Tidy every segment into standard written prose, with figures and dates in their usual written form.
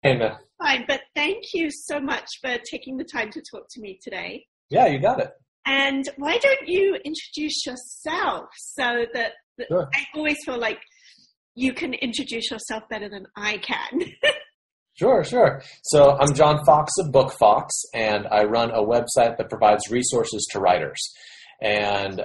Amen. Fine, but thank you so much for taking the time to talk to me today. Yeah, you got it. And why don't you introduce yourself so that Sure. I always feel like you can introduce yourself better than I can. Sure. So I'm John Fox of Book Fox, and I run a website that provides resources to writers. And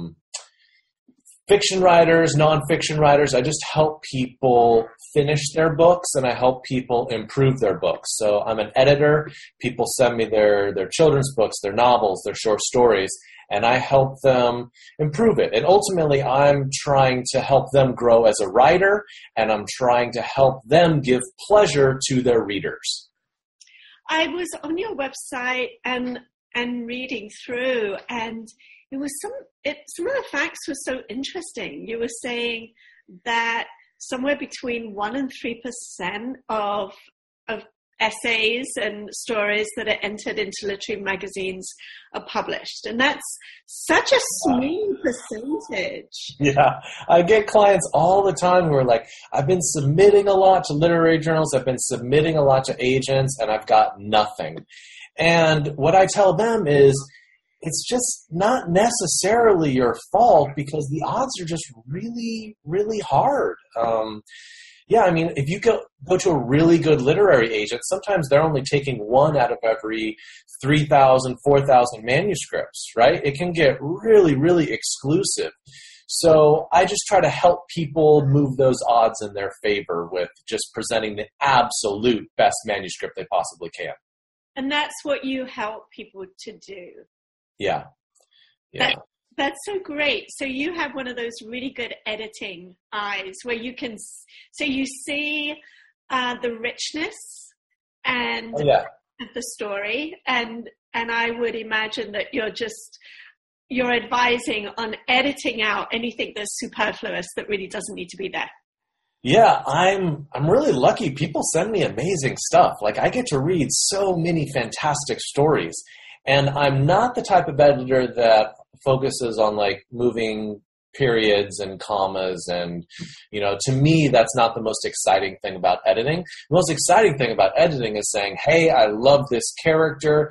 fiction writers, nonfiction writers, I just help people finish their books, and I help people improve their books. So I'm an editor. People send me their children's books, their novels, their short stories, and I help them improve it. And ultimately, I'm trying to help them grow as a writer, and I'm trying to help them give pleasure to their readers. I was on your website and reading through, and it was some of the facts were so interesting. You were saying that somewhere between 1% and 3% of essays and stories that are entered into literary magazines are published. And that's such a small percentage. Yeah, I get clients all the time who are like, I've been submitting a lot to literary journals, I've been submitting a lot to agents, and I've got nothing. And what I tell them is, it's just not necessarily your fault because the odds are just really, really hard. Yeah, I mean, if you go to a really good literary agent, sometimes they're only taking one out of every 3,000, 4,000 manuscripts, right? It can get really, really exclusive. So I just try to help people move those odds in their favor with just presenting the absolute best manuscript they possibly can. And that's what you help people to do. Yeah. That's so great. So you have one of those really good editing eyes where you can, so you see the richness and the story. And I would imagine that you're advising on editing out anything that's superfluous that really doesn't need to be there. Yeah, I'm really lucky. People send me amazing stuff. Like, I get to read so many fantastic stories. And I'm not the type of editor that focuses on like moving periods and commas, and to me that's not the most exciting thing about editing. The most exciting thing about editing is saying, hey, I love this character,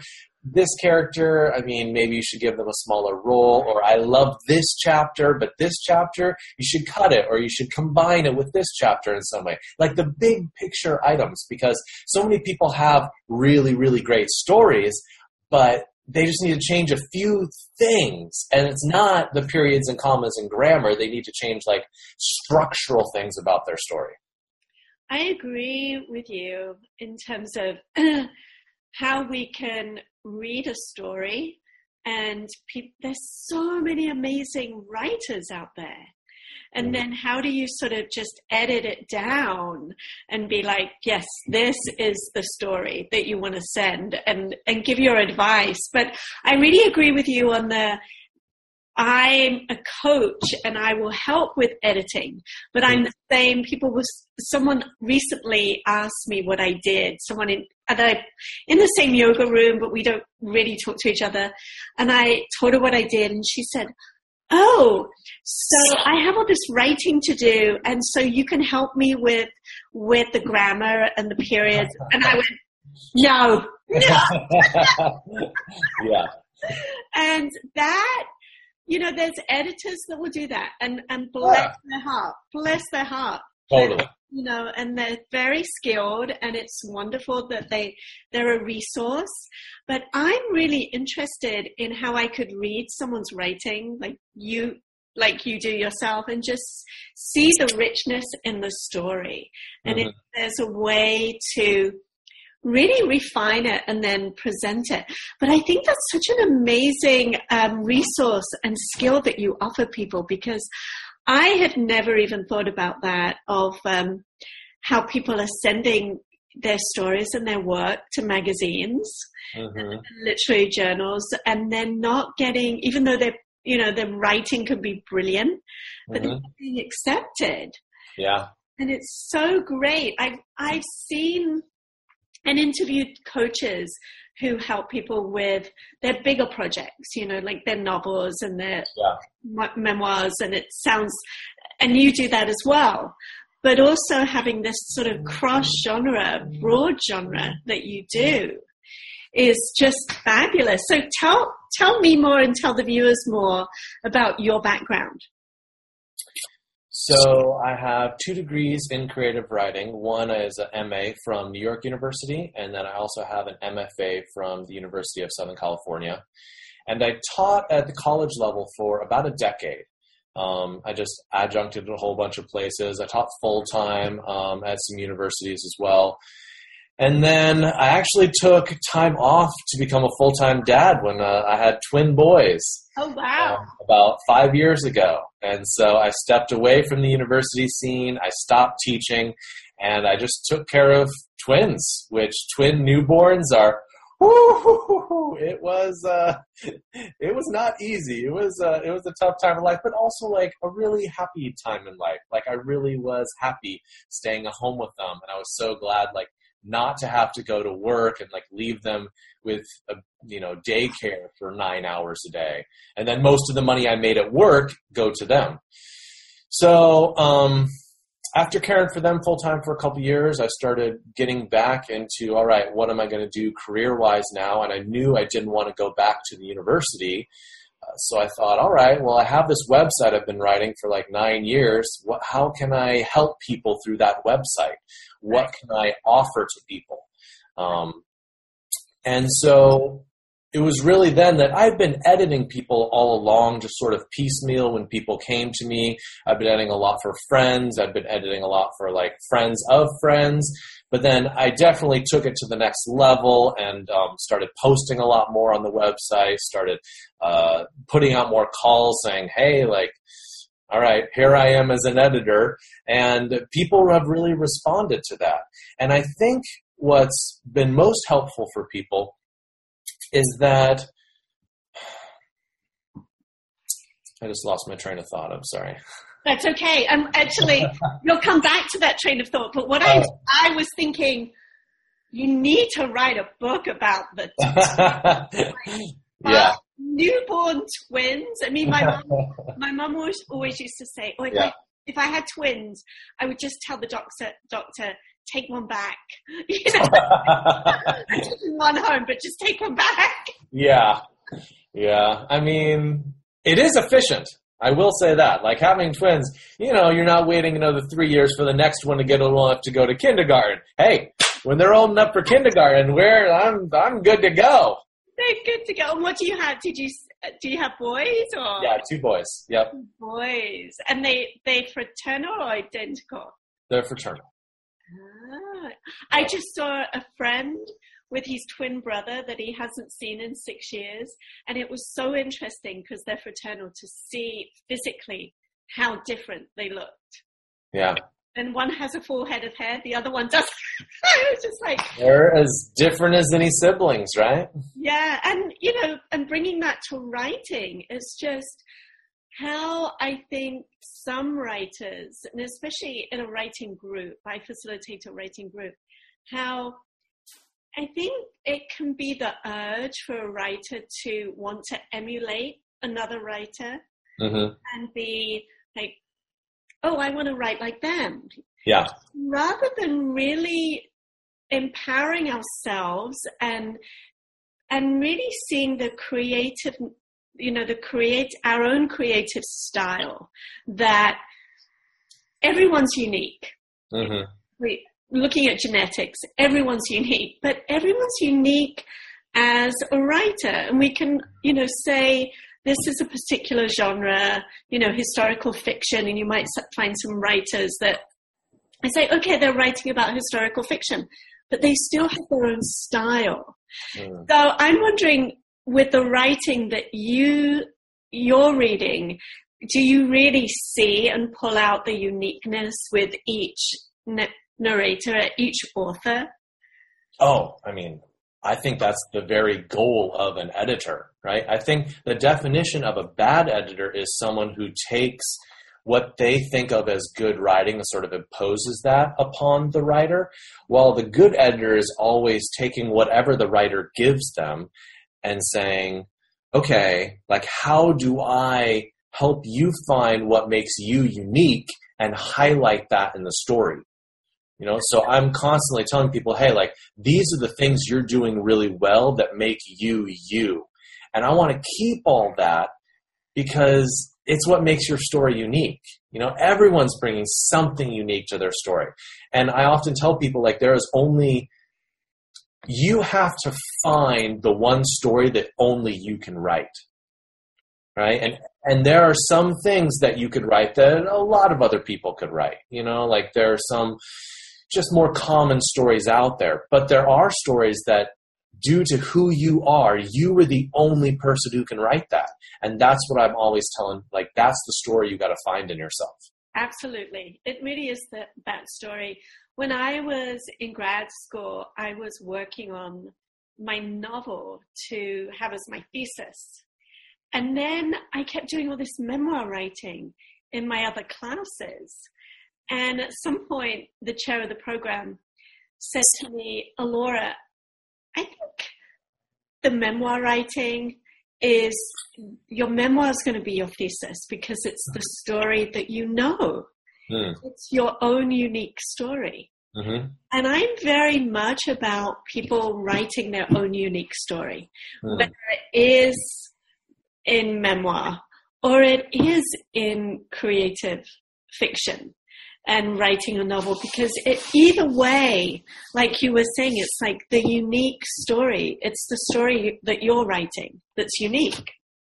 I mean, maybe you should give them a smaller role, or I love this chapter, but this chapter you should cut it, or you should combine it with this chapter in some way, like the big picture items, because so many people have really, really great stories, but they just need to change a few things. And it's not the periods and commas and grammar. They need to change like structural things about their story. I agree with you in terms of how we can read a story. And there's so many amazing writers out there. And then how do you sort of just edit it down and be like, yes, this is the story that you want to send, and give your advice. But I really agree with you on I'm a coach and I will help with editing, but I'm the same. Someone recently asked me what I did. Someone in the same yoga room, but we don't really talk to each other. And I told her what I did, and she said, oh, so I have all this writing to do, and so you can help me with the grammar and the periods. And I went, no. Yeah. And that, there's editors that will do that, and bless their heart. Totally. And they're very skilled, and it's wonderful that they're a resource. But I'm really interested in how I could read someone's writing, like you do yourself, and just see the richness in the story. And if there's a way to really refine it and then present it. But I think that's such an amazing resource and skill that you offer people, because I had never even thought about that, of how people are sending their stories and their work to magazines, and literary journals, and they're not getting, even though their writing could be brilliant, but they're not being accepted. Yeah. And it's so great. I've seen and interviewed coaches who help people with their bigger projects, like their novels and their memoirs, and it sounds, and you do that as well. but also having this sort of cross-genre, broad genre that you do is just fabulous. So tell me more and tell the viewers more about your background. So I have 2 degrees in creative writing. One is an MA from New York University, and then I also have an MFA from the University of Southern California. And I taught at the college level for about a decade. I just adjuncted a whole bunch of places. I taught full-time at some universities as well. And then I actually took time off to become a full-time dad when I had twin boys. Oh, wow. About 5 years ago. And so I stepped away from the university scene. I stopped teaching, and I just took care of twins, which twin newborns are, it was not easy. It was a tough time in life, but also like a really happy time in life. Like I really was happy staying at home with them. And I was so glad, like, not to have to go to work and like leave them with daycare for 9 hours a day, and then most of the money I made at work go to them. So after caring for them full time for a couple years, I started getting back into, all right, what am I going to do career wise now? And I knew I didn't want to go back to the university. So I thought, all right, well, I have this website I've been writing for like 9 years. How can I help people through that website? What can I offer to people? And so it was really then that I'd been editing people all along, just sort of piecemeal when people came to me. I've been editing a lot for friends. I've been editing a lot for like friends of friends. But then I definitely took it to the next level and started posting a lot more on the website, started putting out more calls saying, hey, like, all right, here I am as an editor. And people have really responded to that. And I think what's been most helpful for people is that I just lost my train of thought. I'm sorry. That's okay. Actually, you'll come back to that train of thought. But what I was thinking, you need to write a book about the newborn twins. I mean, my mom always used to say, if I had twins, I would just tell the doctor, take one back. I'm taking one home, but just take one back. Yeah. I mean, it is efficient. I will say that. Like having twins, you're not waiting another 3 years for the next one to get old enough to go to kindergarten. Hey, when they're old enough for kindergarten, I'm good to go. They're good to go. And what do you have? Do you have boys or? Yeah, 2 boys. Yep. Boys, and they fraternal or identical? They're fraternal. I just saw a friend with his twin brother that he hasn't seen in 6 years, and it was so interesting because they're fraternal to see physically how different they looked. Yeah. And one has a full head of hair, the other one doesn't. I was just like, they're as different as any siblings, right? Yeah, and and bringing that to writing is just how I think some writers, and especially in a writing group, I facilitate a writing group, how I think it can be the urge for a writer to want to emulate another writer and be like, oh, I want to write like them. Yeah. Rather than really empowering ourselves and really seeing the creative, our own creative style, that everyone's unique. Mm-hmm. Looking at genetics, everyone's unique, but everyone's unique as a writer. And we can, say this is a particular genre, historical fiction, and you might find some writers that I say, okay, they're writing about historical fiction, but they still have their own style. Mm. So I'm wondering, with the writing that you're reading, do you really see and pull out the uniqueness with each narrator, each author? Oh, I mean, I think that's the very goal of an editor, right? I think the definition of a bad editor is someone who takes what they think of as good writing and sort of imposes that upon the writer, while the good editor is always taking whatever the writer gives them and saying, okay, like, how do I help you find what makes you unique and highlight that in the story. You know, so I'm constantly telling people, hey, like, these are the things you're doing really well that make you, you. And I want to keep all that because it's what makes your story unique. You know, everyone's bringing something unique to their story. And I often tell people, like, you have to find the one story that only you can write, right? And there are some things that you could write that a lot of other people could write. You know, like, there are some just more common stories out there. But there are stories that, due to who you are the only person who can write that. And that's what I'm always telling, like, that's the story you got to find in yourself. Absolutely. It really is that story. When I was in grad school, I was working on my novel to have as my thesis. And then I kept doing all this memoir writing in my other classes. And at some point, the chair of the program said to me, Alora, I think the memoir writing is, your memoir is going to be your thesis because it's the story that you know. It's your own unique story. Mm-hmm. And I'm very much about people writing their own unique story, whether it is in memoir or it is in creative fiction and writing a novel, because either way, like you were saying, it's like the unique story. It's the story that you're writing that's unique.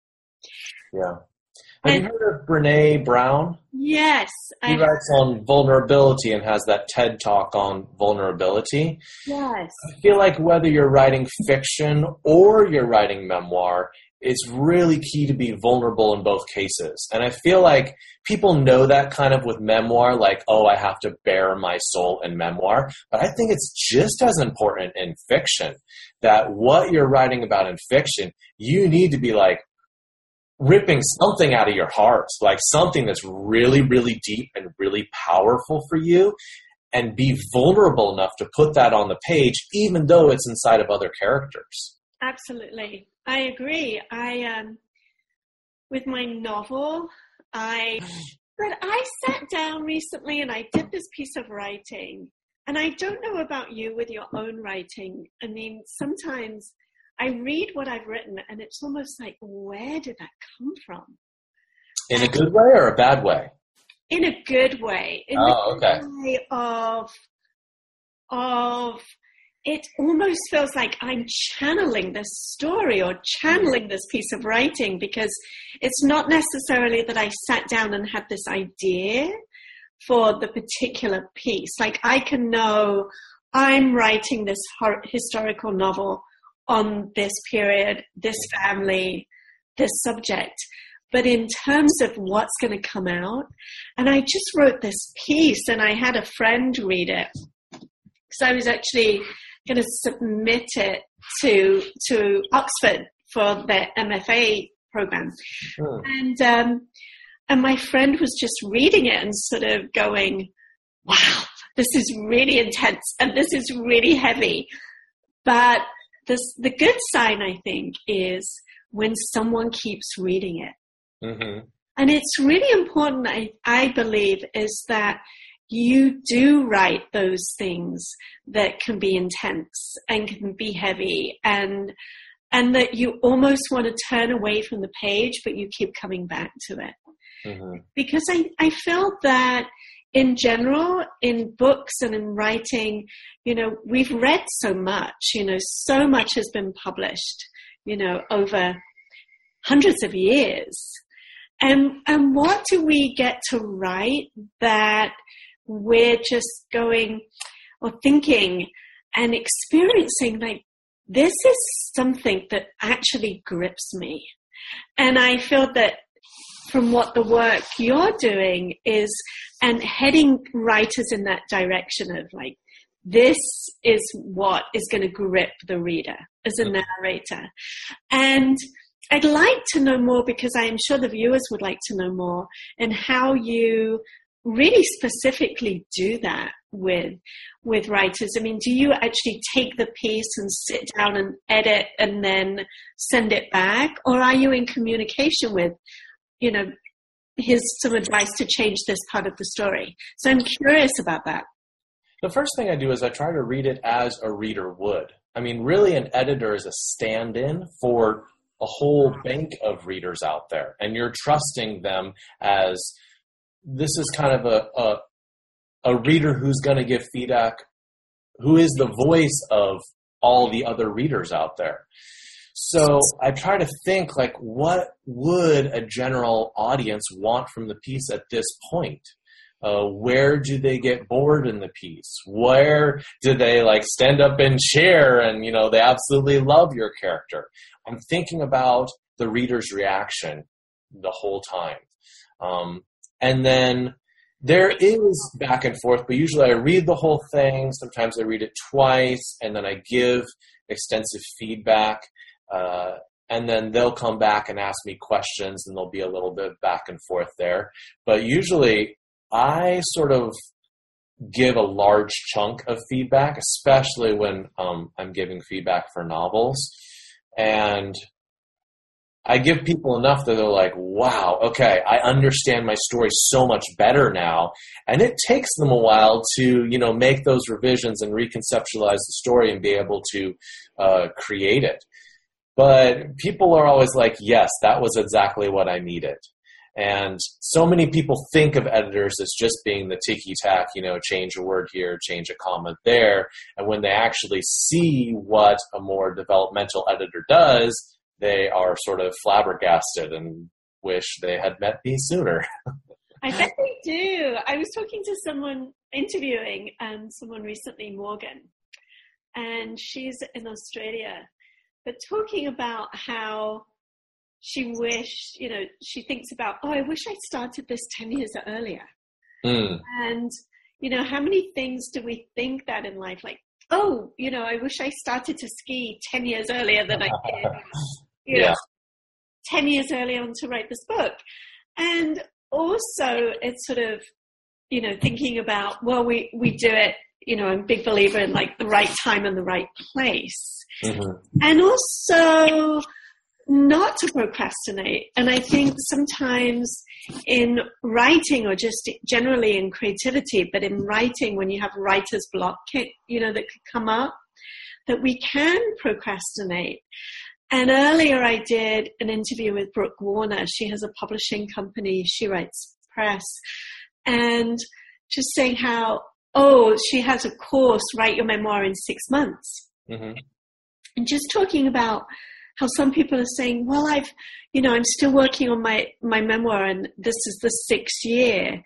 Yeah. Have you heard of Brené Brown? Yes. She writes on vulnerability and has that TED Talk on vulnerability. Yes. I feel like whether you're writing fiction or you're writing memoir, it's really key to be vulnerable in both cases. And I feel like people know that kind of with memoir, like, oh, I have to bare my soul in memoir. But I think it's just as important in fiction, that what you're writing about in fiction, you need to be like ripping something out of your heart, like something that's really, really deep and really powerful for you, and be vulnerable enough to put that on the page, even though it's inside of other characters. Absolutely. I agree. With my novel, I sat down recently and I did this piece of writing, and I don't know about you with your own writing. I mean, sometimes I read what I've written and it's almost like, where did that come from? In a good way or a bad way? In a good way. In the good way of it almost feels like I'm channeling this story or channeling this piece of writing, because it's not necessarily that I sat down and had this idea for the particular piece. Like, I can know I'm writing this historical novel on this period, this family, this subject. But in terms of what's going to come out, and I just wrote this piece and I had a friend read it, because I was actually going to submit it to Oxford for their MFA program. Oh. And my friend was just reading it and sort of going, wow, this is really intense and this is really heavy. But the good sign, I think, is when someone keeps reading it. Mm-hmm. And it's really important, I believe, is that you do write those things that can be intense and can be heavy, and that you almost want to turn away from the page, but you keep coming back to it. Mm-hmm. Because I felt that in general, in books and in writing, we've read so much, so much has been published, over hundreds of years. And what do we get to write that we're just going or thinking and experiencing, like, this is something that actually grips me? And I feel that from what the work you're doing is, and heading writers in that direction of, like, this is what is going to grip the reader as a narrator. And I'd like to know more, because I am sure the viewers would like to know more, and how you really specifically do that with writers. I mean, do you actually take the piece and sit down and edit and then send it back? Or are you in communication with, here's some advice to change this part of the story. So I'm curious about that. The first thing I do is I try to read it as a reader would. I mean, really an editor is a stand-in for a whole bank of readers out there. And you're trusting them as this is kind of a reader who's going to give feedback, who is the voice of all the other readers out there. So I try to think, like, what would a general audience want from the piece at this point? Where do they get bored in the piece? Where do they like stand up and cheer and, you know, they absolutely love your character? I'm thinking about the reader's reaction the whole time. And then there is back and forth, but usually I read the whole thing. Sometimes I read it twice, and then I give extensive feedback. And then they'll come back and ask me questions, and there'll be a little bit of back and forth there. But usually I sort of give a large chunk of feedback, especially when I'm giving feedback for novels. And I give people enough that they're like, wow, okay, I understand my story so much better now. And it takes them a while to, you know, make those revisions and reconceptualize the story and be able to create it. But people are always like, yes, that was exactly what I needed. And so many people think of editors as just being the ticky-tack, you know, change a word here, change a comma there. And when they actually see what a more developmental editor does, they are sort of flabbergasted and wish they had met me sooner. I bet they do. I was talking to someone, interviewing someone recently, Morgan, and she's in Australia, but talking about how she wished, you know, she thinks about, oh, I wish I started this 10 years earlier. And, you know, how many things do we think that in life? Like, oh, you know, I wish I started to ski 10 years earlier than I did, you know, 10 years earlier on to write this book. And also it's sort of, you know, thinking about, well, we do it, you know, I'm a big believer in like the right time and the right place. And also not to procrastinate. And I think sometimes in writing, or just generally in creativity, but in writing, when you have writer's block, you know, that could come up, that we can procrastinate. And earlier I did an interview with Brooke Warner. She has a publishing company. She writes press. And just saying how, oh, she has a course, Write Your Memoir in 6 months. And just talking about how some people are saying, well, I'm still working on my memoir, and this is the 6th year.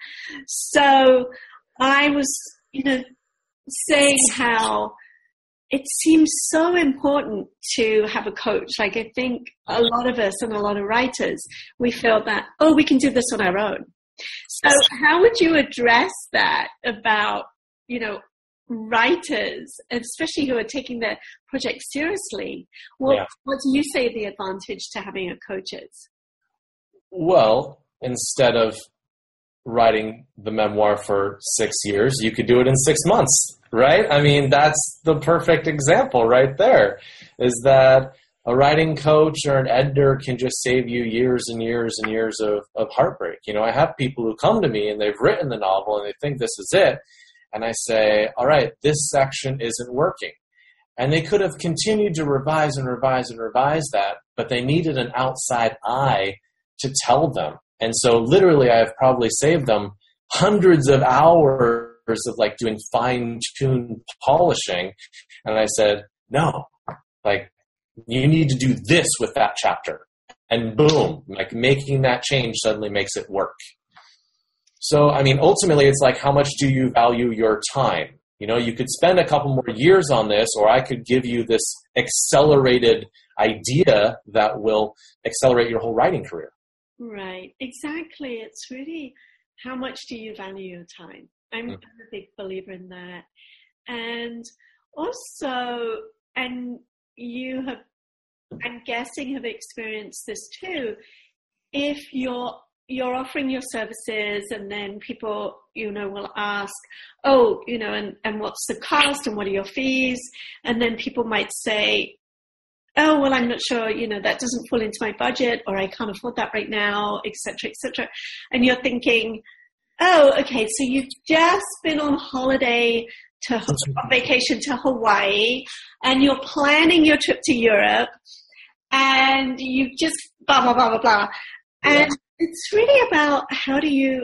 So I was, you know, saying how it seems so important to have a coach. Like, I think a lot of us and a lot of writers, we feel that, oh, we can do this on our own. So how would you address that about, you know, writers, especially who are taking their project seriously? What do you say the advantage to having a coach is? Well, instead of writing the memoir for 6 years, you could do it in 6 months, right? I mean, that's the perfect example right there, is that a writing coach or an editor can just save you years and years and years of heartbreak. You know, I have people who come to me and they've written the novel and they think this is it. And I say, all right, this section isn't working. And they could have continued to revise and revise and revise that, but they needed an outside eye to tell them. And so literally I've probably saved them hundreds of hours of like doing fine-tuned polishing. And I said, no, like you need to do this with that chapter. And boom, like making that change suddenly makes it work. So, I mean, ultimately, it's like, how much do you value your time? You know, you could spend a couple more years on this, or I could give you this accelerated idea that will accelerate your whole writing career. Right, exactly. It's really, how much do you value your time? I'm a big believer in that. And also, and you have, I'm guessing, have experienced this too, if you're offering your services and then people, you know, will ask, oh, you know, and what's the cost and what are your fees? And then people might say, oh, well, I'm not sure, that doesn't fall into my budget, or I can't afford that right now, et cetera, et cetera. And you're thinking, oh, okay, so you've just been on holiday on vacation to Hawaii, and you're planning your trip to Europe, and you just blah, blah, blah, blah, blah. And it's really about how do you,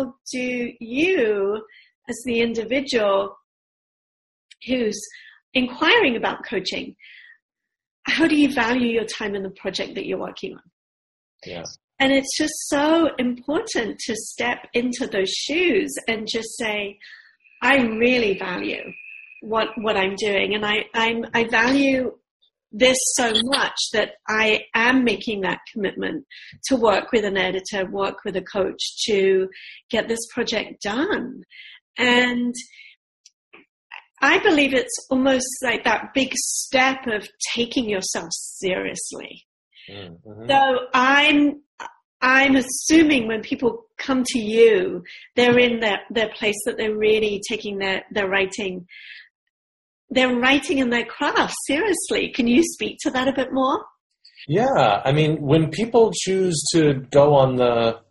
as the individual who's inquiring about coaching, how do you value your time in the project that you're working on? Yeah. And it's just so important to step into those shoes and just say, I really value what I'm doing. And I value this so much that I am making that commitment to work with an editor, work with a coach to get this project done. And I believe it's almost like that big step of taking yourself seriously. Mm-hmm. So I'm assuming when people come to you, they're in their place that they're really taking their writing and their craft seriously. Can you speak to that a bit more? Yeah. I mean, when people choose to go on the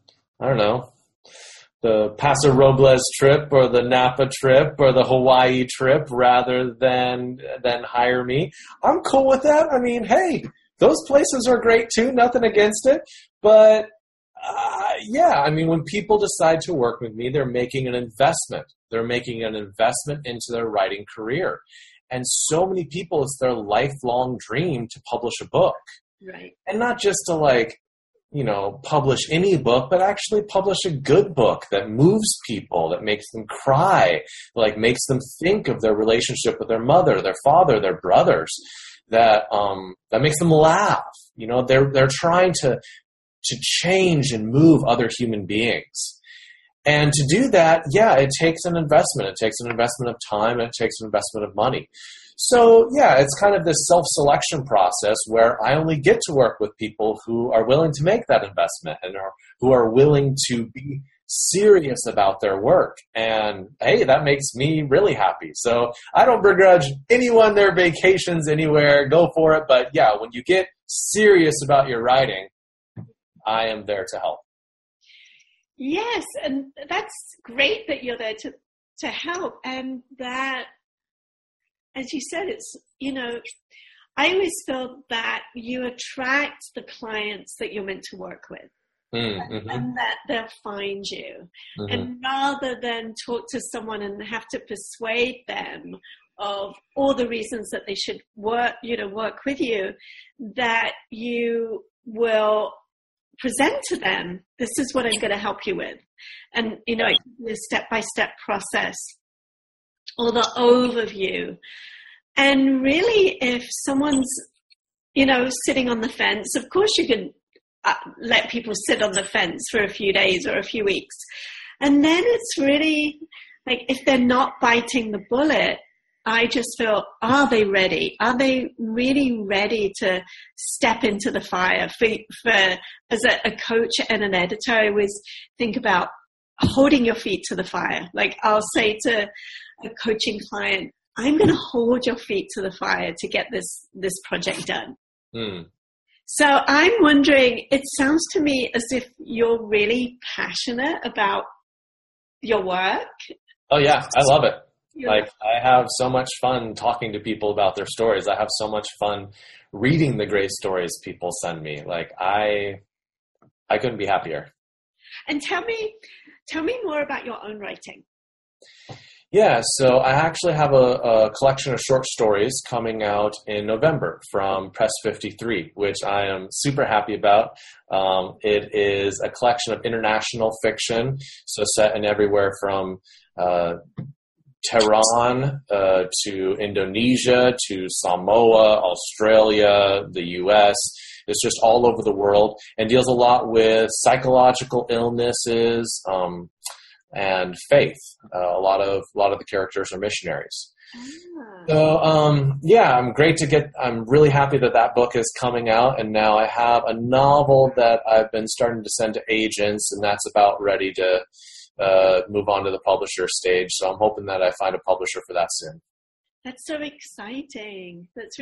Paso Robles trip or the Napa trip or the Hawaii trip rather than hire me, I'm cool with that. I mean, hey, those places are great too. Nothing against it. But when people decide to work with me, they're making an investment. They're making an investment into their writing career. And so many people, it's their lifelong dream to publish a book. Right. And not just to publish any book, but actually publish a good book that moves people, that makes them cry, makes them think of their relationship with their mother, their father, their brothers, that makes them laugh. They're trying to change and move other human beings. And to do that, it takes an investment. It takes an investment of time, and it takes an investment of money. So, it's kind of this self-selection process where I only get to work with people who are willing to make that investment and who are willing to be serious about their work. And, hey, that makes me really happy. So I don't begrudge anyone their vacations anywhere. Go for it. But, when you get serious about your writing, I am there to help. Yes, and that's great that you're there to help. And that, as you said, it's, I always feel that you attract the clients that you're meant to work with. Mm-hmm. And that they'll find you. Mm-hmm. And rather than talk to someone and have to persuade them of all the reasons that they should work with you, that you will present to them, this is what I'm going to help you with. And, the step-by-step process or the overview. And really, if someone's, sitting on the fence, of course you can let people sit on the fence for a few days or a few weeks. And then it's really if they're not biting the bullet, I just feel, are they ready? Are they really ready to step into the fire? For as a coach and an editor, I always think about holding your feet to the fire. I'll say to a coaching client, I'm going to hold your feet to the fire to get this project done. Mm. So I'm wondering, it sounds to me as if you're really passionate about your work. Oh yeah, I love it. I have so much fun talking to people about their stories. I have so much fun reading the great stories people send me. I couldn't be happier. And tell me more about your own writing. Yeah, so I actually have a collection of short stories coming out in November from Press 53, which I am super happy about. It is a collection of international fiction, so set in everywhere from Tehran to Indonesia to Samoa, Australia, the U.S. It's just all over the world and deals a lot with psychological illnesses and faith. A lot of the characters are missionaries. So I'm really happy that book is coming out, and now I have a novel that I've been starting to send to agents, and that's about ready to move on to the publisher stage. So I'm hoping that I find a publisher for that soon. That's so exciting. That's really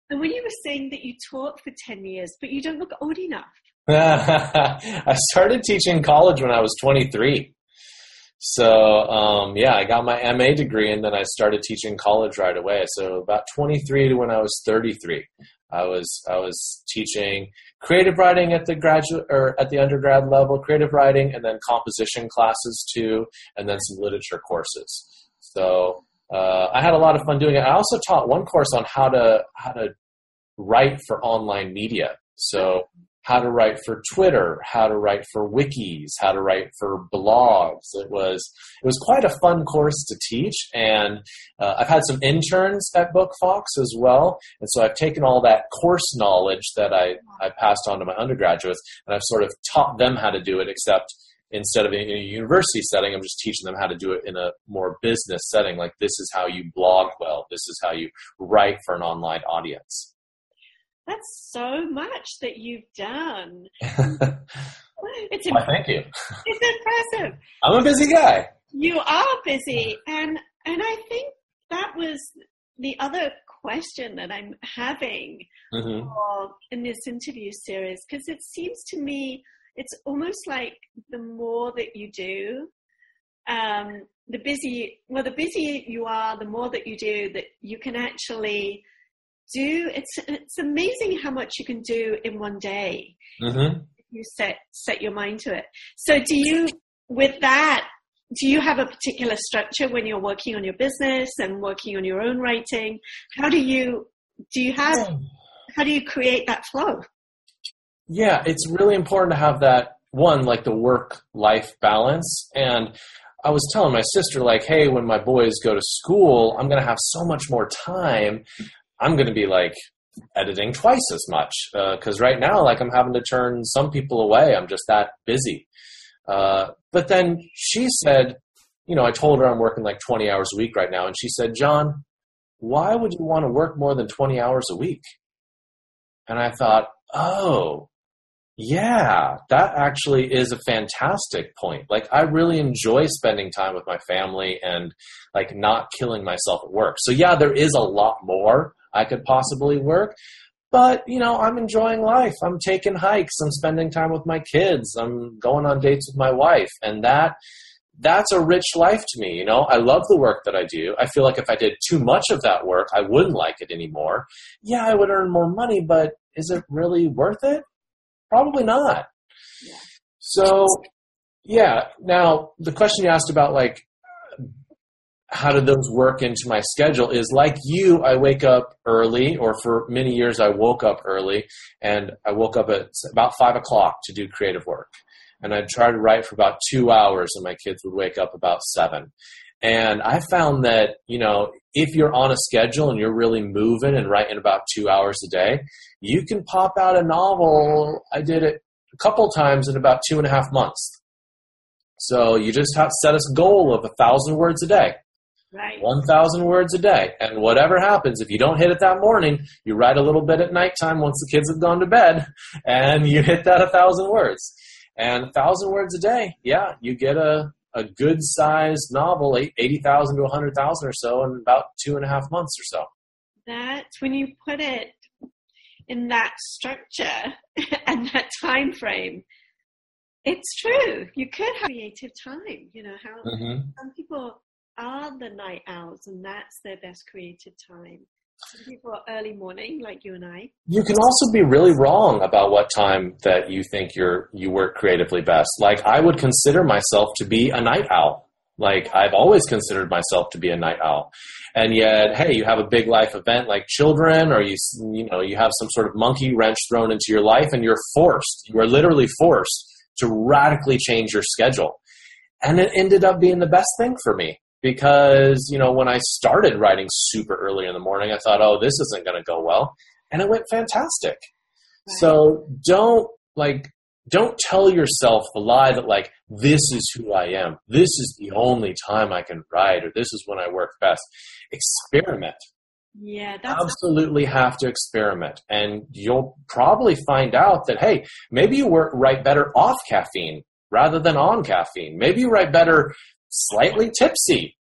And when you were saying that you taught for 10 years, but you don't look old enough. I started teaching college when I was 23. So, I got my MA degree, and then I started teaching college right away. So about 23 to when I was 33, I was teaching creative writing at the undergrad level, creative writing, and then composition classes too, and then some literature courses. So I had a lot of fun doing it. I also taught one course on how to write for online media. So how to write for Twitter, how to write for wikis, how to write for blogs. It was quite a fun course to teach, and I've had some interns at BookFox as well, and so I've taken all that course knowledge that I passed on to my undergraduates, and I've sort of taught them how to do it, except instead of in a university setting, I'm just teaching them how to do it in a more business setting, like this is how you blog well, this is how you write for an online audience. That's so much that you've done. It's Well, thank you. It's impressive. I'm a busy guy. You are busy. And I think that was the other question that I'm having in this interview series, because it seems to me it's almost like the more that you do, the busier you are, the more that you do, that you can actually do. It's amazing how much you can do in one day. If you set your mind to it. So do you have a particular structure when you're working on your business and working on your own writing? How do you create that flow? Yeah, it's really important to have that one, like the work-life balance. And I was telling my sister, like, hey, when my boys go to school, I'm going to have so much more time. I'm going to be like editing twice as much because right now, like, I'm having to turn some people away. I'm just that busy. But then she said, I told her I'm working like 20 hours a week right now. And she said, John, why would you want to work more than 20 hours a week? And I thought, oh, yeah, that actually is a fantastic point. Like, I really enjoy spending time with my family and like not killing myself at work. So yeah, there is a lot more I could possibly work, but I'm enjoying life. I'm taking hikes. I'm spending time with my kids. I'm going on dates with my wife. And that's a rich life to me. I love the work that I do. I feel like if I did too much of that work, I wouldn't like it anymore. Yeah, I would earn more money, but is it really worth it? Probably not. Yeah. So, yeah. Now, the question you asked about, like, how did those work into my schedule is like you, I wake up early, or for many years I woke up early, and I woke up at about 5 o'clock to do creative work. And I'd try to write for about 2 hours, and my kids would wake up about 7. And I found that, if you're on a schedule and you're really moving and writing about 2 hours a day, you can pop out a novel. I did it a couple times in about 2.5 months. So you just have to set a goal of 1,000 words a day. Right. 1,000 words a day. And whatever happens, if you don't hit it that morning, you write a little bit at nighttime once the kids have gone to bed, and you hit that 1,000 words. And 1,000 words a day, yeah, you get a good-sized novel, 80,000 to 100,000 or so in about 2.5 months or so. That's when you put it in that structure and that time frame. It's true. You could have creative time. How some people are the night owls, and that's their best creative time. Some people are early morning, like you and I. You can also be really wrong about what time that you think you work creatively best. Like, I would consider myself to be a night owl. Like, I've always considered myself to be a night owl. And yet, hey, you have a big life event like children, or you have some sort of monkey wrench thrown into your life, and you are literally forced to radically change your schedule. And it ended up being the best thing for me. Because, when I started writing super early in the morning, I thought, oh, this isn't going to go well. And it went fantastic. Right. So don't tell yourself the lie that, like, this is who I am. This is the only time I can write, or this is when I work best. Experiment. Yeah, absolutely have to experiment. And you'll probably find out that, hey, maybe you write better off caffeine rather than on caffeine. Maybe you write better slightly tipsy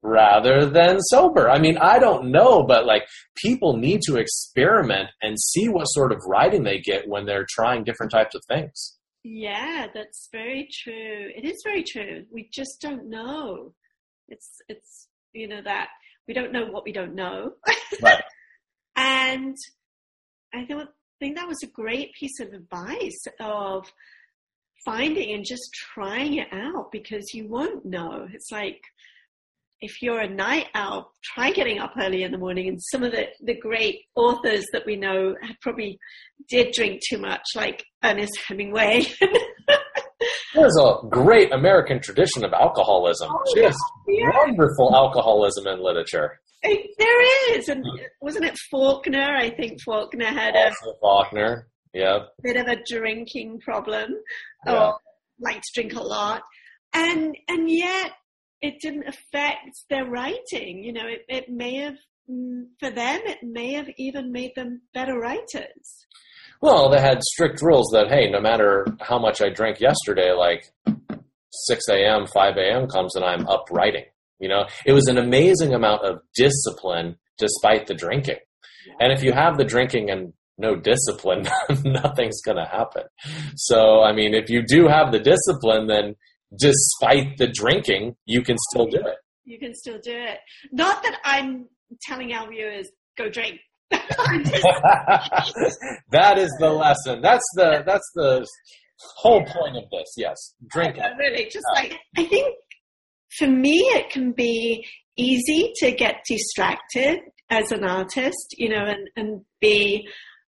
rather than sober. I mean, I don't know, but like people need to experiment and see what sort of writing they get when they're trying different types of things. Yeah, that's very true. It is very true. We just don't know. It's that we don't know what we don't know. Right. And I think that was a great piece of advice of finding and just trying it out, because you won't know. It's like, if you're a night owl, try getting up early in the morning. And some of the great authors that we know probably did drink too much, like Ernest Hemingway. There's a great American tradition of alcoholism. Just wonderful alcoholism in literature. There is. And wasn't it Faulkner? I think Faulkner had Faulkner, yeah. bit of a drinking problem, Yeah. or liked to drink a lot. And yet it didn't affect their writing. It may have, for them, it may have even made them better writers. Well, they had strict rules that, hey, no matter how much I drank yesterday, like 6 a.m., 5 a.m. comes and I'm up writing. It was an amazing amount of discipline despite the drinking. Yeah. And if you have the drinking and no discipline, nothing's going to happen. So, I mean, if you do have the discipline, then despite the drinking, you can still do it. You can still do it. Not that I'm telling our viewers, go drink. That is the lesson. That's the whole point of this. Yes, drink. Really, just like, I think for me, it can be easy to get distracted as an artist, and be,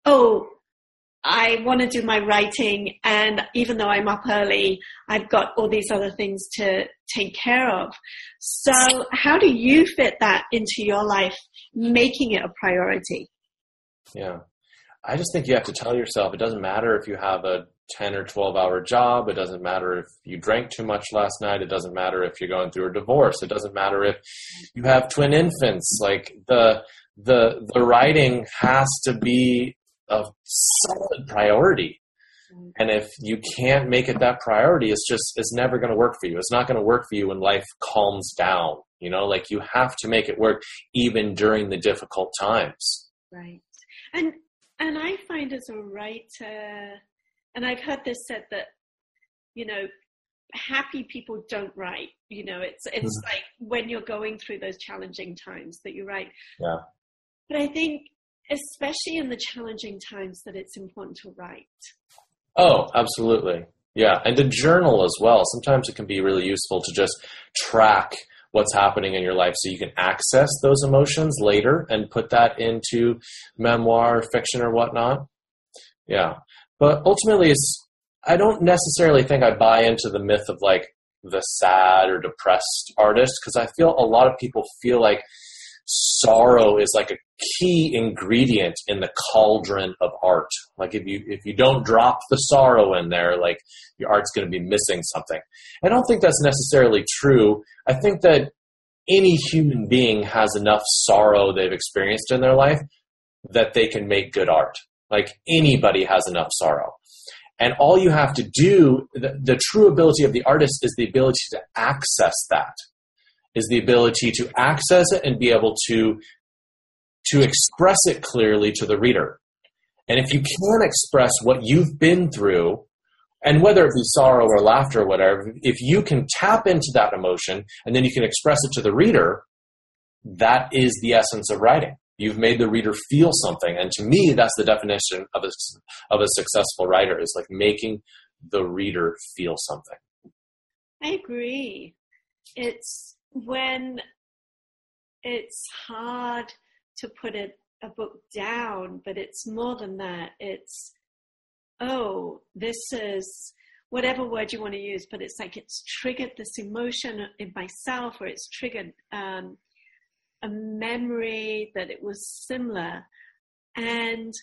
I want to do my writing, and even though I'm up early, I've got all these other things to take care of. So how do you fit that into your life, making it a priority? Yeah. I just think you have to tell yourself, it doesn't matter if you have a 10 or 12-hour job. It doesn't matter if you drank too much last night. It doesn't matter if you're going through a divorce. It doesn't matter if you have twin infants. Like the writing has to be a solid priority. And if you can't make it that priority, it's never going to work for you. It's not going to work for you when life calms down. Like you have to make it work even during the difficult times. Right. And I find as a writer, and I've heard this said that, happy people don't write. It's like when you're going through those challenging times that you write. Yeah. But I think, especially in the challenging times, that it's important to write. Oh, absolutely. Yeah. And to journal as well. Sometimes it can be really useful to just track what's happening in your life so you can access those emotions later and put that into memoir, fiction, or whatnot. Yeah. But ultimately, I don't necessarily think I buy into the myth of like the sad or depressed artist, because I feel a lot of people feel like sorrow is like a key ingredient in the cauldron of art. Like if you don't drop the sorrow in there, like your art's going to be missing something. I don't think that's necessarily true. I think that any human being has enough sorrow they've experienced in their life that they can make good art. Like anybody has enough sorrow. And all you have to do, the true ability of the artist is the ability to access that, is the ability to access it and be able to express it clearly to the reader. And if you can't express what you've been through, and whether it be sorrow or laughter or whatever, if you can tap into that emotion and then you can express it to the reader, that is the essence of writing. You've made the reader feel something. And to me, that's the definition of a successful writer, is like making the reader feel something. I agree. It's when it's hard to put a book down, but it's more than that. It's, this is whatever word you want to use, but it's like it's triggered this emotion in myself, or it's triggered a memory that it was similar. And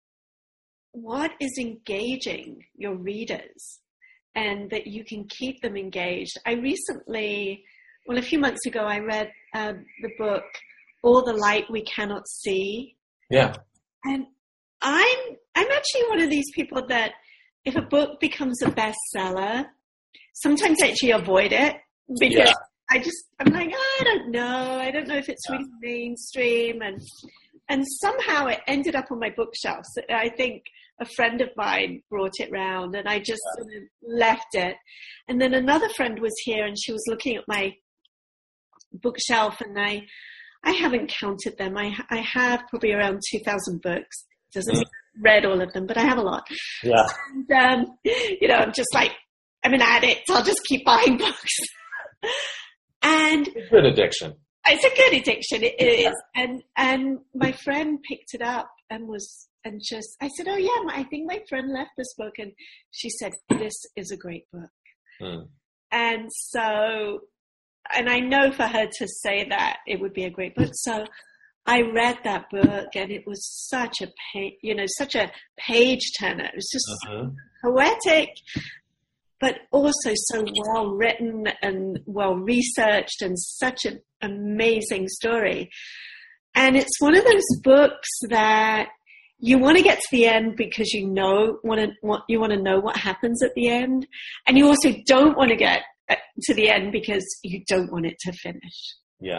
what is engaging your readers, and that you can keep them engaged. I recently, a few months ago, I read the book, All the Light We Cannot See. Yeah. And I'm actually one of these people that if a book becomes a bestseller, sometimes I actually avoid it, because I'm like, I don't know if it's really mainstream, and somehow it ended up on my bookshelf. So I think a friend of mine brought it round, and I just sort of left it. And then another friend was here, and she was looking at my bookshelf, and I haven't counted them. I have probably around 2,000 books. Doesn't mean I've read all of them, but I have a lot. Yeah. And, I'm just like, I'm an addict. I'll just keep buying books. And it's a good addiction. It's a good addiction. It is. And my friend picked it up I said, oh yeah, I think my friend left this book. And she said, this is a great book. And so, and I know for her to say that it would be a great book. So I read that book, and it was such a page turner. It was just poetic, but also so well written and well researched, and such an amazing story. And it's one of those books that you want to get to the end because you want to know what happens at the end, and you also don't want to get to the end because you don't want it to finish. Yeah.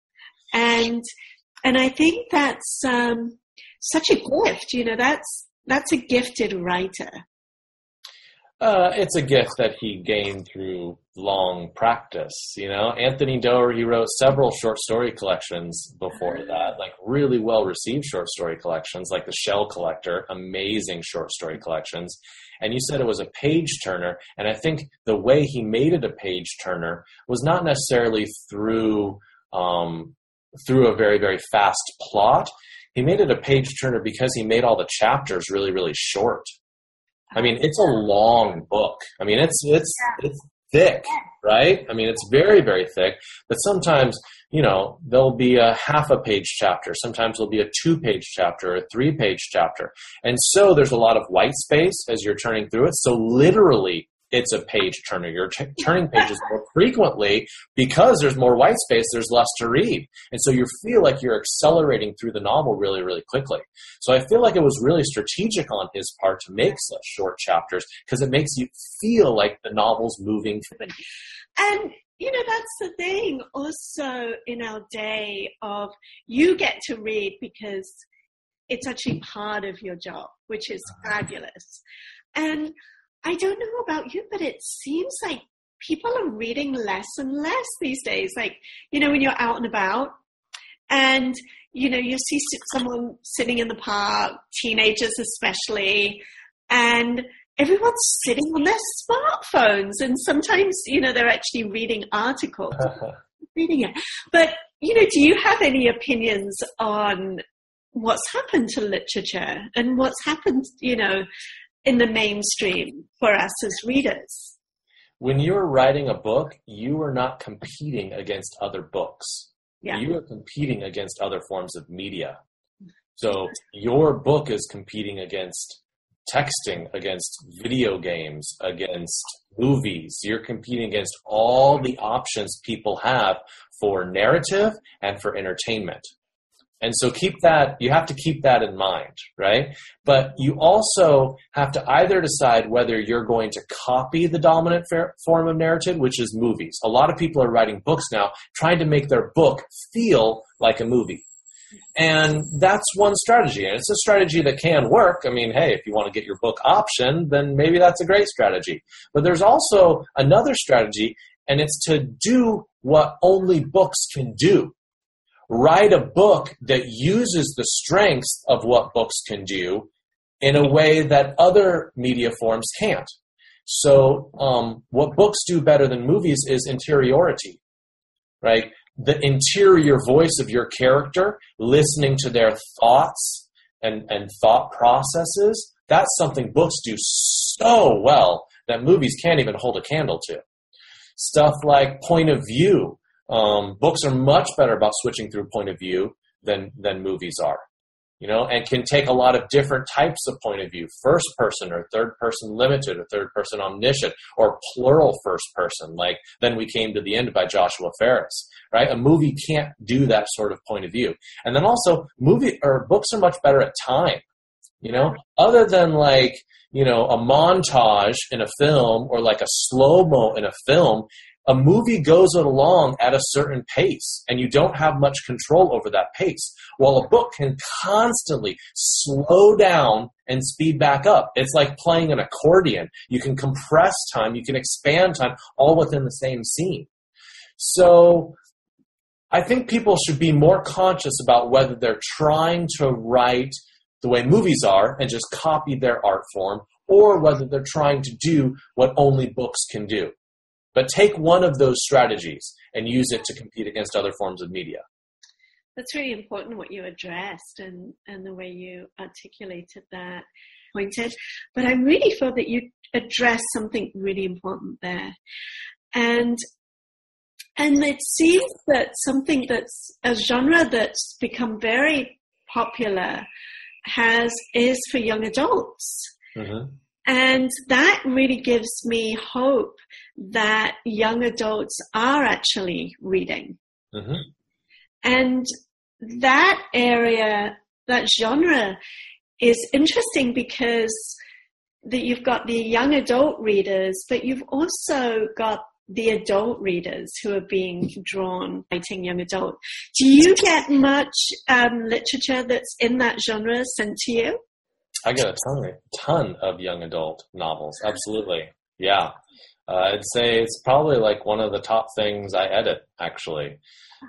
And I think that's such a gift. That's a gifted writer. It's a gift that he gained through long practice. Anthony Doerr, he wrote several short story collections before that, like really well received short story collections, like The Shell Collector, amazing short story collections. And you said it was a page turner, and I think the way he made it a page turner was not necessarily through a very, very fast plot. He made it a page turner because he made all the chapters really, really short. I mean, it's a long book. I mean, it's thick, right? I mean, it's very, very thick. But sometimes, there'll be a half a page chapter. Sometimes there'll be a 2-page chapter, a 3-page chapter. And so there's a lot of white space as you're turning through it. So literally, it's a page turner. You're turning pages more frequently because there's more white space, there's less to read. And so you feel like you're accelerating through the novel really, really quickly. So I feel like it was really strategic on his part to make such short chapters because it makes you feel like the novel's moving. And, that's the thing also in our day of you get to read because it's actually part of your job, which is fabulous. And I don't know about you, but it seems like people are reading less and less these days. Like, when you're out and about and, you see someone sitting in the park, teenagers especially, and everyone's sitting on their smartphones. And sometimes, they're actually reading articles, reading it. But, do you have any opinions on what's happened to literature and what's happened, in the mainstream for us as readers? When you're writing a book, you are not competing against other books. Yeah. You are competing against other forms of media. So your book is competing against texting, against video games, against movies. You're competing against all the options people have for narrative and for entertainment. And so you have to keep that in mind, right? But you also have to either decide whether you're going to copy the dominant form of narrative, which is movies. A lot of people are writing books now trying to make their book feel like a movie. And that's one strategy. And it's a strategy that can work. I mean, hey, if you want to get your book optioned, then maybe that's a great strategy. But there's also another strategy, and it's to do what only books can do. Write a book that uses the strengths of what books can do in a way that other media forms can't. So what books do better than movies is interiority, right? The interior voice of your character, listening to their thoughts and thought processes, that's something books do so well that movies can't even hold a candle to. Stuff like point of view. Books are much better about switching through point of view than movies are, and can take a lot of different types of point of view, first person or third person limited or third person omniscient or plural first person, like Then We Came to the End by Joshua Ferris, right? A movie can't do that sort of point of view. And then also books are much better at time, other than a montage in a film or like a slow-mo in a film. a movie goes along at a certain pace, and you don't have much control over that pace, while a book can constantly slow down and speed back up. It's like playing an accordion. You can compress time, you can expand time, all within the same scene. So I think people should be more conscious about whether they're trying to write the way movies are and just copy their art form, or whether they're trying to do what only books can do. But take one of those strategies and use it to compete against other forms of media. That's really important what you addressed and the way you articulated that, pointed. But I really feel that you addressed something really important there. And it seems that something that's a genre that's become very popular is for young adults. Mm-hmm. And that really gives me hope that young adults are actually reading. Mm-hmm. And that area, that genre is interesting because that you've got the young adult readers, but you've also got the adult readers who are being drawn, writing young adult. Do you get much literature that's in that genre sent to you? I get a ton of young adult novels. Absolutely. Yeah. I'd say it's probably like one of the top things I edit, actually.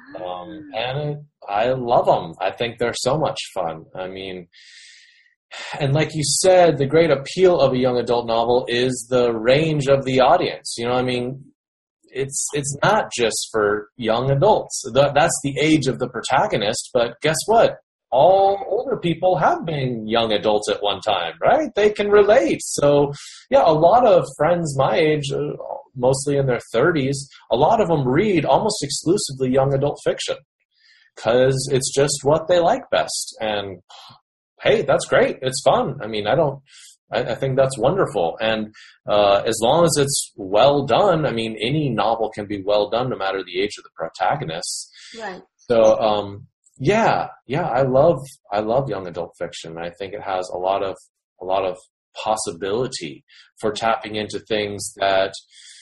And I love them. I think they're so much fun. I mean, and like you said, the great appeal of a young adult novel is the range of the audience. You know, I mean, it's not just for young adults. That's the age of the protagonist, but guess what? All older people have been young adults at one time, right? They can relate. So, yeah, a lot of friends my age, mostly in their 30s, a lot of them read almost exclusively young adult fiction because it's just what they like best. And, hey, that's great. It's fun. I mean, I think that's wonderful. And as long as it's well done, I mean, any novel can be well done no matter the age of the protagonist. Right. So, yeah, I love young adult fiction. I think it has a lot of possibility for tapping into things that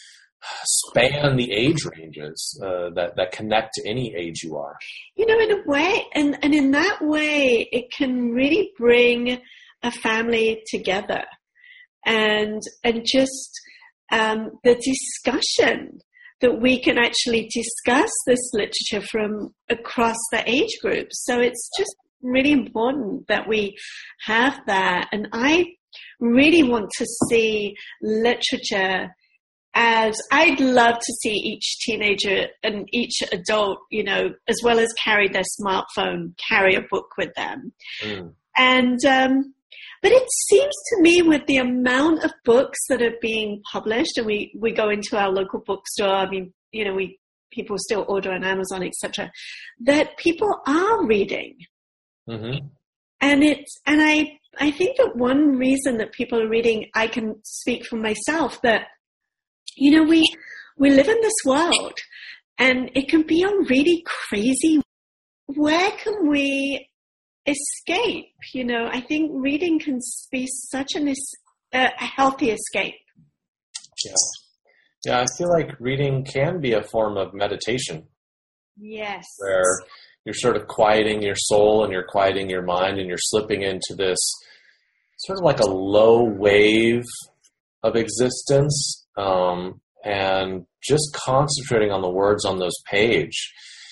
span the age ranges, that connect to any age you are. You know, in a way, and in that way, it can really bring a family together, and just the discussion that we can actually discuss this literature from across the age groups. So it's just really important that we have that. And I really want to see literature as I'd love to see each teenager and each adult, you know, as well as carry their smartphone, carry a book with them. Mm. And, but it seems to me with the amount of books that are being published, and we go into our local bookstore, I mean, you know, people still order on Amazon, etc., that people are reading. Mm-hmm. And I think that one reason that people are reading, I can speak for myself, that, you know, we live in this world and it can be a really crazy. Where can we escape? You know, I think reading can be such a healthy escape. Yeah, I feel like reading can be a form of meditation. Yes. Where you're sort of quieting your soul and you're quieting your mind and you're slipping into this sort of like a low wave of existence, and just concentrating on the words on those page.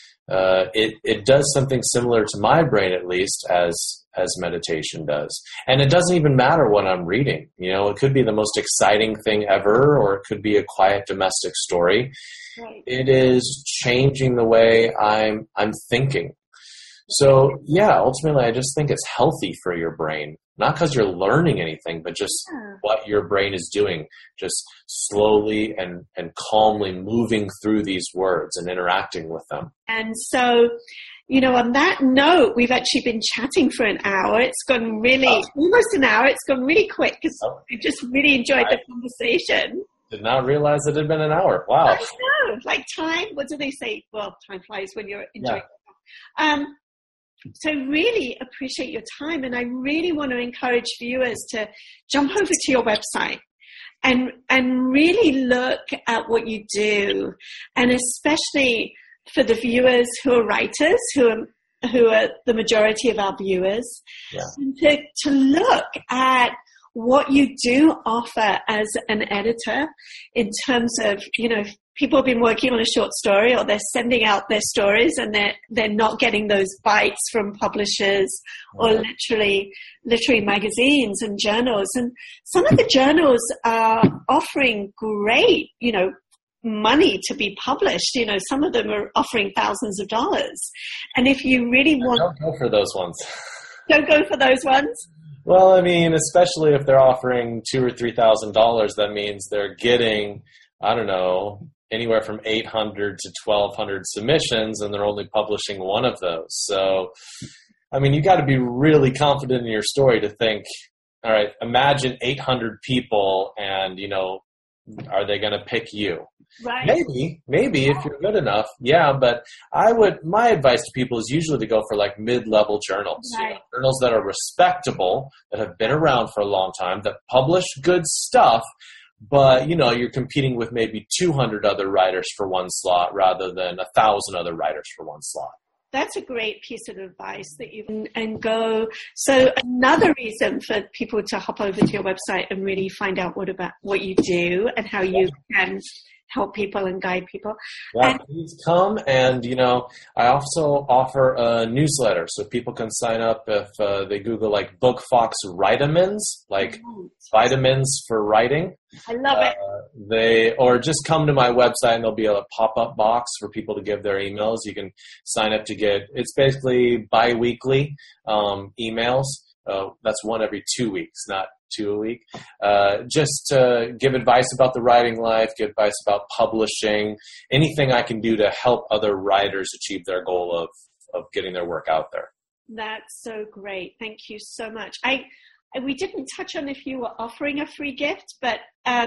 It does something similar to my brain, at least, as meditation does. And it doesn't even matter what I'm reading. You know, it could be the most exciting thing ever, or it could be a quiet domestic story. Right. It is changing the way I'm thinking. So, yeah, ultimately, I just think it's healthy for your brain. Not because you're learning anything, but just what your brain is doing, just slowly and calmly moving through these words and interacting with them. And so, you know, on that note, we've actually been chatting for an hour. It's gone really, almost an hour. It's gone really quick because I just really enjoyed the conversation. Did not realize it had been an hour. Wow. I know. Like time, what do they say? Well, time flies when you're enjoying it. So really appreciate your time, and I really want to encourage viewers to jump over to your website and really look at what you do, and especially for the viewers who are writers, who are the majority of our viewers, to look at what you do offer as an editor in terms of, people have been working on a short story, or they're sending out their stories and they're not getting those bites from publishers or literary magazines and journals. And some of the journals are offering great, money to be published. Some of them are offering thousands of dollars. And if you really want... Don't go for those ones. Don't go for those ones? Well, I mean, especially if they're offering $2,000 or $3,000, that means they're getting, I don't know, anywhere from 800 to 1,200 submissions, and they're only publishing one of those. So, I mean, you got to be really confident in your story to think, all right, imagine 800 people, and are they going to pick you? Right. Maybe if you're good enough. Yeah, but my advice to people is usually to go for like mid-level journals. Right. Journals that are respectable, that have been around for a long time, that publish good stuff, but you're competing with maybe 200 other writers for one slot rather than 1,000 other writers for one slot. That's a great piece of advice that you and go. So another reason for people to hop over to your website and really find out what you do and how you can help people and guide people. Yeah, please come. And, I also offer a newsletter, so people can sign up if they Google like BookFox Vitamins, like vitamins for writing. I love it. Or just come to my website and there'll be a pop-up box for people to give their emails. You can sign up to it's basically bi-weekly emails. That's one every 2 weeks, not 2 a week. Just to give advice about the writing life, give advice about publishing, anything I can do to help other writers achieve their goal of getting their work out there. That's so great. Thank you so much. We didn't touch on if you were offering a free gift, but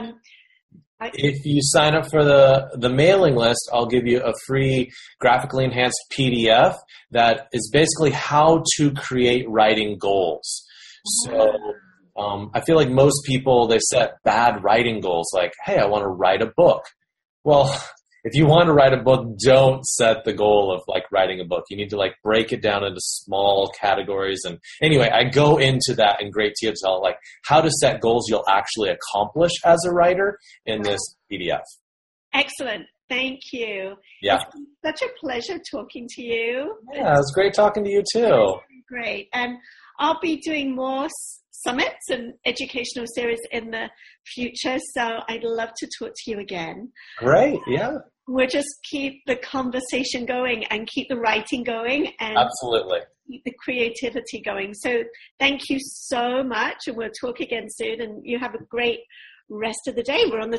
if you sign up for the mailing list, I'll give you a free graphically enhanced PDF that is basically how to create writing goals. So I feel like most people, they set bad writing goals like, hey, I want to write a book. Well, if you want to write a book, don't set the goal of like writing a book. You need to like break it down into small categories. And anyway, I go into that in great detail, like how to set goals you'll actually accomplish as a writer in this PDF. Excellent. Thank you. Yeah. It's been such a pleasure talking to you. Yeah, it was great talking to you too. Great. And I'll be doing more summits and educational series in the future, so I'd love to talk to you again. Great, yeah. We'll just keep the conversation going and keep the writing going and absolutely keep the creativity going. So thank you so much, and we'll talk again soon, and you have a great rest of the day. We're on the